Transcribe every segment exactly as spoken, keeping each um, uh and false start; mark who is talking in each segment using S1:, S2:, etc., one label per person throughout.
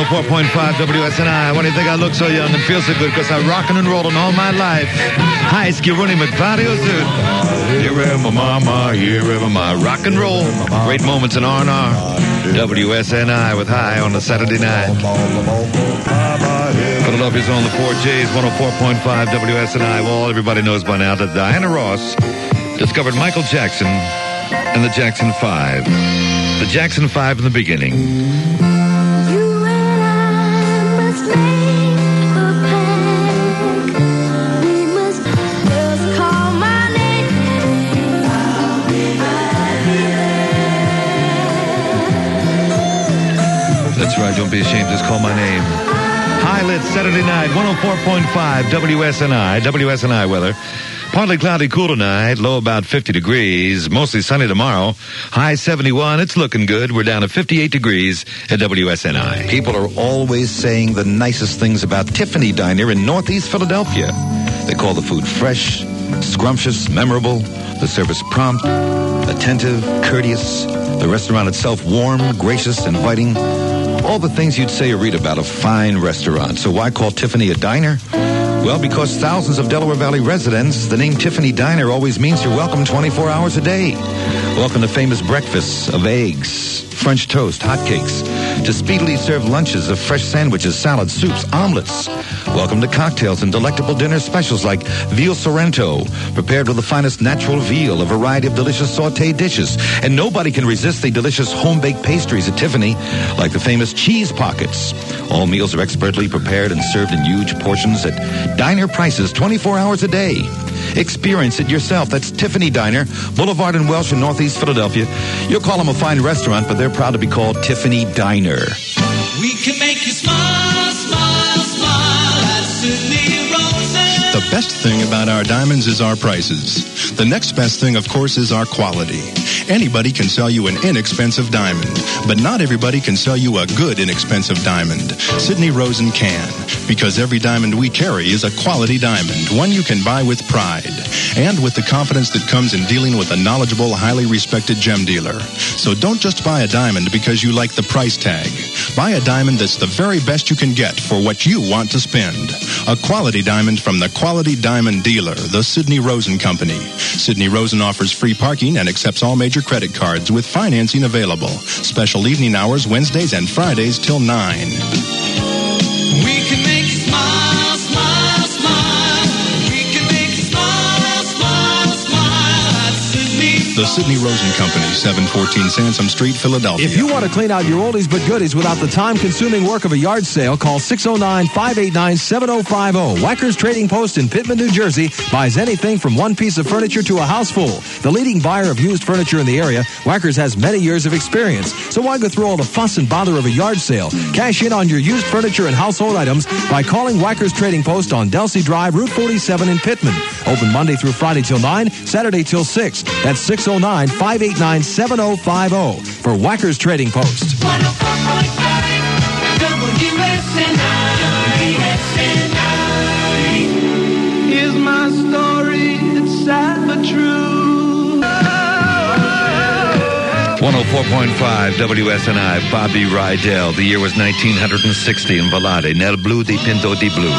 S1: oh four point five W S N I. Why do you think I look so young and feel so good? Because I'm rocking and rolling all my life. Hi, Skiruni McFaddio, dude. Here am my mama, here am my rock and roll. Great moments in R and R. W S N I with High on a Saturday night. Philadelphia's on the four J's, one oh four point five W S N I. Well, everybody knows by now that Diana Ross discovered Michael Jackson and the Jackson Five. The Jackson Five in the beginning. That's right, don't be ashamed, just call my name. High lit Saturday night, one oh four point five W S N I, W S N I weather. Partly cloudy, cool tonight, low about fifty degrees, mostly sunny tomorrow, high seventy-one, it's looking good. We're down to fifty-eight degrees at W S N I. People are always saying the nicest things about Tiffany Diner in Northeast Philadelphia. They call the food fresh, scrumptious, memorable, the service prompt, attentive, courteous, the restaurant itself warm, gracious, inviting. All the things you'd say or read about a fine restaurant. So why call Tiffany a diner? Well, because thousands of Delaware Valley residents, the name Tiffany Diner always means you're welcome twenty-four hours a day. Welcome to famous breakfasts of eggs, French toast, hotcakes, to speedily served lunches of fresh sandwiches, salads, soups, omelets. Welcome to cocktails and delectable dinner specials like veal sorrento, prepared with the finest natural veal, a variety of delicious sauté dishes. And nobody can resist the delicious home-baked pastries at Tiffany, like the famous cheese pockets. All meals are expertly prepared and served in huge portions at diner prices twenty-four hours a day. Experience it yourself. That's Tiffany Diner, Boulevard and Welsh in Northeast Philadelphia. You'll call them a fine restaurant, but they're proud to be called Tiffany Diner.
S2: We can make you smile, smile, smile at Sidney Rosen.
S3: The best thing about our diamonds is our prices. The next best thing, of course, is our quality. Anybody can sell you an inexpensive diamond, but not everybody can sell you a good inexpensive diamond. Sidney Rosen can, because every diamond we carry is a quality diamond, one you can buy with pride, and with the confidence that comes in dealing with a knowledgeable, highly respected gem dealer. So don't just buy a diamond because you like the price tag. Buy a diamond that's the very best you can get for what you want to spend. A quality diamond from the Quality Diamond Dealer, the Sidney Rosen Company. Sidney Rosen offers free parking and accepts all major credit cards with financing available. Special evening hours Wednesdays and Fridays till nine.
S2: We can make you smile, smile, smile. We can make you smile, smile, smile at Sidney.
S3: The Sidney Rosen Company, seven fourteen Sansom Street, Philadelphia.
S4: If you want to clean out your oldies but goodies without the time-consuming work of a yard sale, call six oh nine, five eight nine, seven oh five oh. Whackers Trading Post in Pittman, New Jersey buys anything from one piece of furniture to a house full. The leading buyer of used furniture in the area, Whackers has many years of experience. So why go through all the fuss and bother of a yard sale? Cash in on your used furniture and household items by calling Whackers Trading Post on Delsey Drive, Route forty-seven in Pittman. Open Monday through Friday till nine, Saturday till six. That's six oh nine, five eight nine, seven oh five oh for Whackers Trading Post.
S2: one oh four point five W S N I. Here's my story, it's sad but true.
S1: one oh four point five W S N I, Bobby Rydell. The year was nineteen sixty in Ballade, Nel Blu di Pinto di Blu.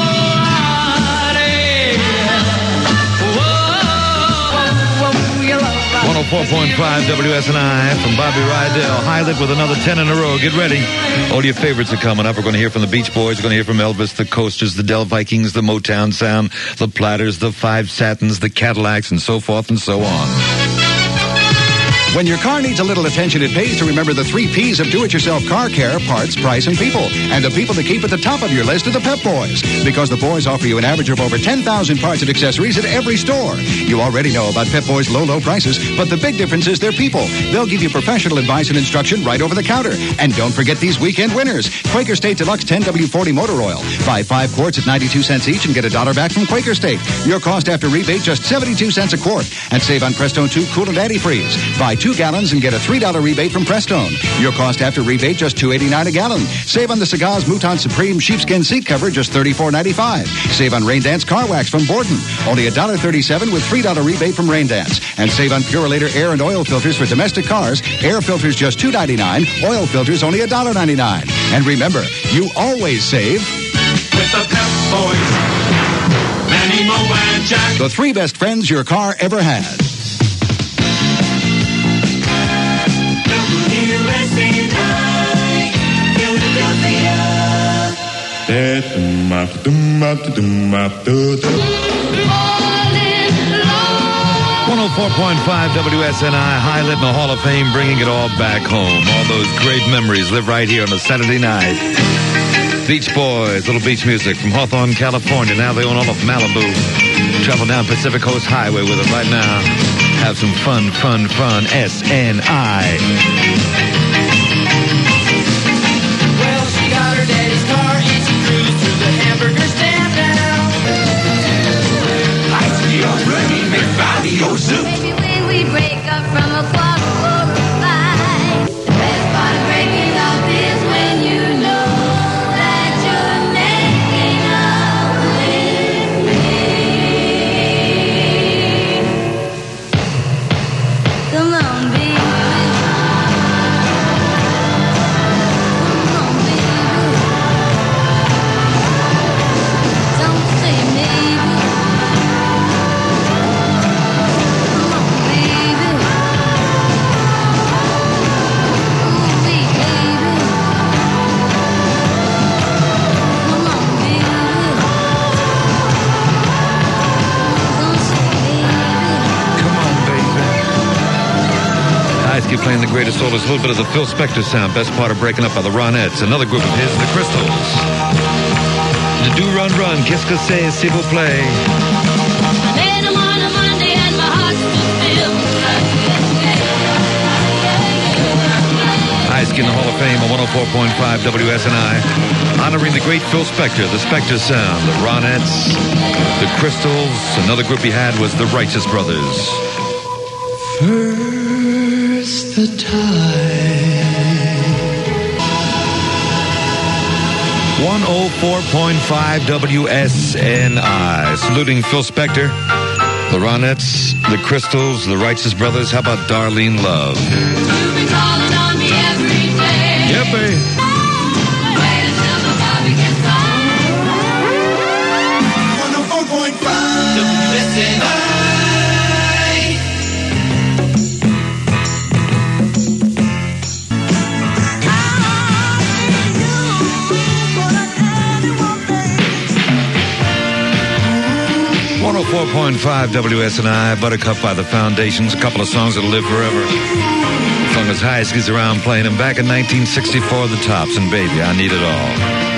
S1: one oh four point five W S N I from Bobby Rydell. High lit with another ten in a row. Get ready. All your favorites are coming up. We're going to hear from the Beach Boys. We're going to hear from Elvis, the Coasters, the Del Vikings, the Motown Sound, the Platters, the Five Satins, the Cadillacs, and so forth and so on.
S5: When your car needs a little attention, it pays to remember the three P's of do-it-yourself car care: parts, price, and people. And the people to keep at the top of your list are the Pep Boys, because the boys offer you an average of over ten thousand parts and accessories at every store. You already know about Pep Boys' low, low prices, but the big difference is their people. They'll give you professional advice and instruction right over the counter. And don't forget these weekend winners: Quaker State Deluxe ten W forty Motor Oil. Buy five quarts at ninety-two cents each and get a dollar back from Quaker State. Your cost after rebate just seventy-two cents a quart. And save on Prestone two Coolant Antifreeze. Buy two gallons and get a three dollar rebate from Prestone. Your cost after rebate just two eighty-nine a gallon. Save on the Cigars Mouton Supreme sheepskin seat cover, just thirty-four ninety-five. Save on Rain Dance car wax from Borden, only one dollar thirty-seven with three dollar rebate from Rain Dance. And save on Purolator air and oil filters for domestic cars. Air filters just two ninety-nine. Oil filters only one dollar ninety-nine. And remember, you always save
S2: With the Pep Boys, Manny, Mo, and Jack.
S5: the three best friends your car ever had.
S1: one oh four point five W S N I, High Lit in the Hall of Fame, bringing it all back home. All those great memories live right here on a Saturday night. Beach Boys, little beach music from Hawthorne, California. Now they own all of Malibu. Travel down Pacific Coast Highway with it right now. Have some fun, fun, fun. S N I.
S2: Well, she got her daddy's car and she cruised through the hamburger stand now. Ice cream, running, McFabio soup.
S6: Maybe when we break up from a quarter four or five, the best part of breaking up is when you know that you're making up with me. Come on, baby. Come on, baby. Don't say maybe. Come on, baby. Ooh, wee, baby. Come on, baby. Don't say baby.
S1: Come on, baby. Guys keep playing the greatest solos. A little bit of the Phil Spector sound. Best part of breaking up by the Ronettes. Another group of his, the Crystals. The Do Run Run, Qu'est-ce que c'est, s'il vous plaît.
S6: Then I'm on a Monday and my heart's still filled.
S1: Ice in the Hall of Fame on one oh four point five W S N I. Honoring the great Phil Spector, the Spector sound, the Ronettes, the Crystals. Another group he had was the Righteous Brothers.
S2: First the tide.
S1: one oh four point five W S N I. Saluting Phil Spector, the Ronettes, the Crystals, the Righteous Brothers. How about Darlene Love?
S6: You've been calling on me every day.
S1: Yep, babe.
S6: Wait until the Bobby gets home.
S2: one oh four point five W S N I.
S1: one oh four point five W S N I, Buttercup by the Foundations. A couple of songs that'll live forever. As long as High-Ski's around playing them. Back in nineteen sixty-four, the Tops, and Baby, I Need It All.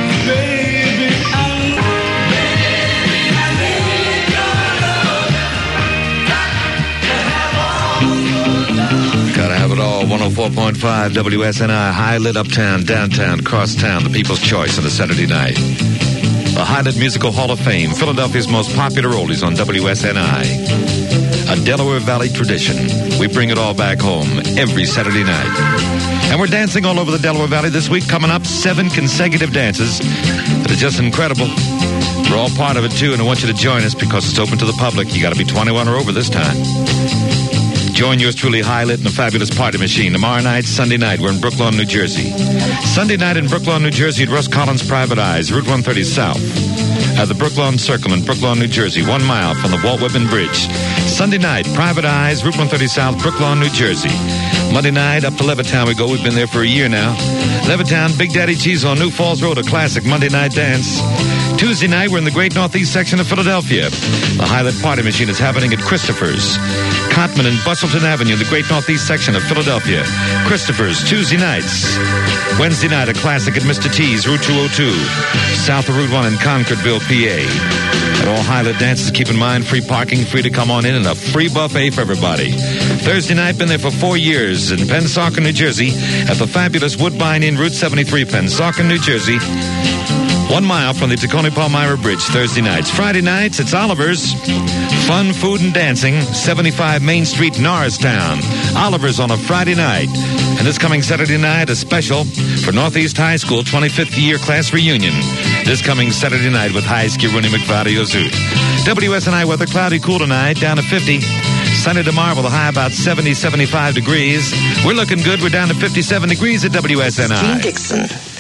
S1: Gotta have it all. one oh four point five W S N I, high lit uptown, downtown, crosstown, the people's choice on a Saturday night. The Highland Musical Hall of Fame, Philadelphia's most popular oldies on W S N I. A Delaware Valley tradition. We bring it all back home every Saturday night. And we're dancing all over the Delaware Valley this week. Coming up, seven consecutive dances that are just incredible. We're all part of it, too, and I want you to join us because it's open to the public. You got to be twenty-one or over this time. Join yours truly, High Lit, in a fabulous party machine. Tomorrow night, Sunday night, we're in Brooklawn, New Jersey. Sunday night in Brooklawn, New Jersey at Russ Collins Private Eyes, Route one thirty South. At the Brooklawn Circle in Brooklawn, New Jersey, one mile from the Walt Whitman Bridge. Sunday night, Private Eyes, Route one thirty South, Brooklawn, New Jersey. Monday night, up to Levittown we go. We've been there for a year now. Levittown, Big Daddy Cheese on New Falls Road, a classic Monday night dance. Tuesday night, we're in the great northeast section of Philadelphia. The High Lit Party Machine is happening at Christopher's. Cotman and Bustleton Avenue, the great northeast section of Philadelphia. Christopher's, Tuesday nights. Wednesday night, a classic at Mister T's, Route two oh two, south of Route one in Concordville, P A. At all High Lit dances, keep in mind, free parking, free to come on in, and a free buffet for everybody. Thursday night, been there for four years in Pennsauken, New Jersey, at the fabulous Woodbine Inn, Route seventy-three, Pennsauken, New Jersey. One mile from the Tacony Palmyra Bridge, Thursday nights. Friday nights, it's Oliver's. Fun, food, and dancing, seventy-five Main Street, Norristown. Oliver's on a Friday night. And this coming Saturday night, a special for Northeast High School twenty-fifth year class reunion. This coming Saturday night with High-Ski Rooney McVadio Zoot. W S N I weather, cloudy, cool tonight, down to fifty. Sunny tomorrow with a high about seventy, seventy-five degrees. We're looking good. We're down to fifty-seven degrees at W S N I.
S7: Gene Dixon.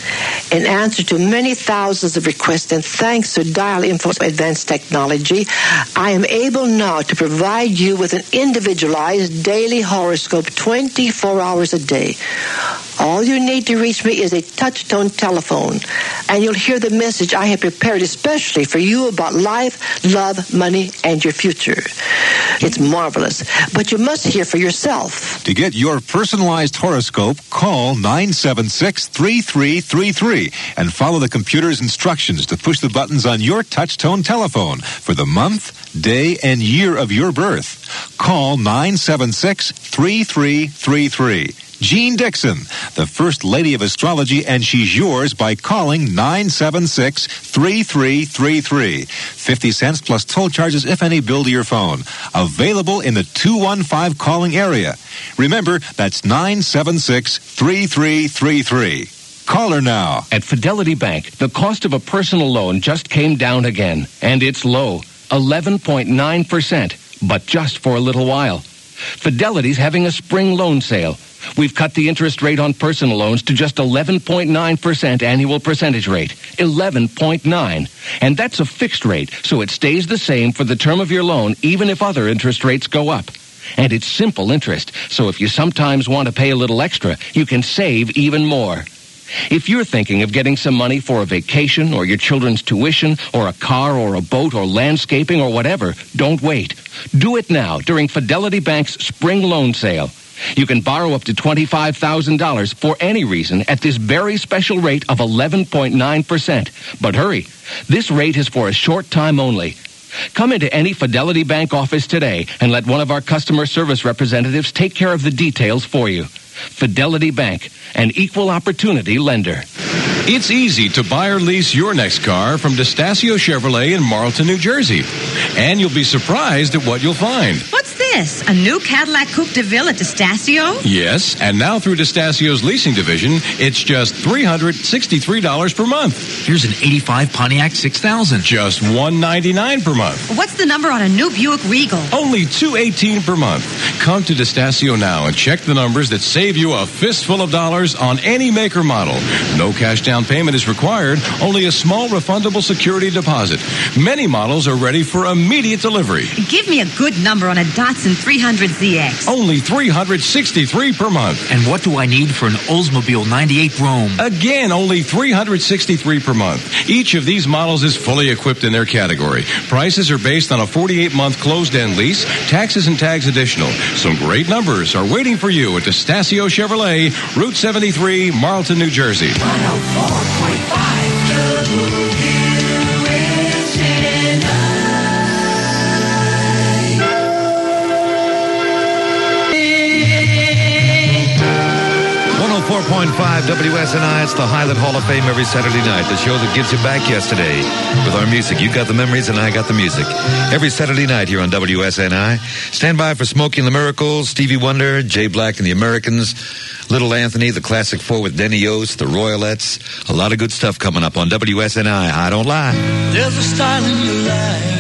S7: In answer to many thousands of requests and thanks to Dial Info's advanced technology, I am able now to provide you with an individualized daily horoscope twenty-four hours a day. All you need to reach me is a touch-tone telephone, and you'll hear the message I have prepared especially for you about life, love, money, and your future. It's marvelous, but you must hear for yourself.
S8: To get your personalized horoscope, call nine seven six, three three three three and follow the computer's instructions to push the buttons on your touch-tone telephone for the month, day, and year of your birth. Call nine seven six, three three three three. Jean Dixon, the First Lady of Astrology, and she's yours by calling nine seven six, three three three three. fifty cents plus toll charges, if any, bill to your phone. Available in the two one five calling area. Remember, that's nine seven six, three three three three. Call her now.
S9: At Fidelity Bank, the cost of a personal loan just came down again, and it's low, eleven point nine percent, but just for a little while. Fidelity's having a spring loan sale. We've cut the interest rate on personal loans to just eleven point nine percent annual percentage rate. eleven point nine. And that's a fixed rate, so it stays the same for the term of your loan, even if other interest rates go up. And it's simple interest, so if you sometimes want to pay a little extra, you can save even more. If you're thinking of getting some money for a vacation or your children's tuition or a car or a boat or landscaping or whatever, don't wait. Do it now during Fidelity Bank's spring loan sale. You can borrow up to twenty-five thousand dollars for any reason at this very special rate of eleven point nine percent. But hurry, this rate is for a short time only. Come into any Fidelity Bank office today and let one of our customer service representatives take care of the details for you. Fidelity Bank, an equal opportunity lender.
S10: It's easy to buy or lease your next car from DeStasio Chevrolet in Marlton, New Jersey. And you'll be surprised at what you'll find.
S11: What's this? A new Cadillac Coupe de Ville at DeStasio?
S10: Yes, and now through DeStasio's leasing division, it's just three hundred sixty-three dollars per month.
S12: Here's an eighty-five Pontiac six thousand.
S10: Just one hundred ninety-nine dollars per month.
S11: What's the number on a new Buick Regal?
S10: Only two hundred eighteen dollars per month. Come to DeStasio now and check the numbers that save you a fistful of dollars on any make or model. No cash down payment is required, only a small refundable security deposit. Many models are ready for immediate delivery.
S11: Give me a good number on a Datsun three hundred Z X.
S10: Only three hundred sixty-three dollars per month.
S12: And what do I need for an Oldsmobile ninety-eight Rome?
S10: Again, only three hundred sixty-three dollars per month. Each of these models is fully equipped in their category. Prices are based on a forty-eight month closed-end lease, taxes and tags additional. Some great numbers are waiting for you at DeStasio Chevrolet, Route seventy-three, Marlton, New Jersey.
S2: one oh four point five W S N
S1: one oh four point five W S N I, it's the Highland Hall of Fame every Saturday night, the show that gives you back yesterday with our music. You got the memories and I got the music. Every Saturday night here on W S N I. Stand by for Smokey and the Miracles, Stevie Wonder, Jay Black and the Americans, Little Anthony, the Classic Four with Denny Yost, the Royalettes. A lot of good stuff coming up on W S N I. I don't lie.
S2: There's a style in your life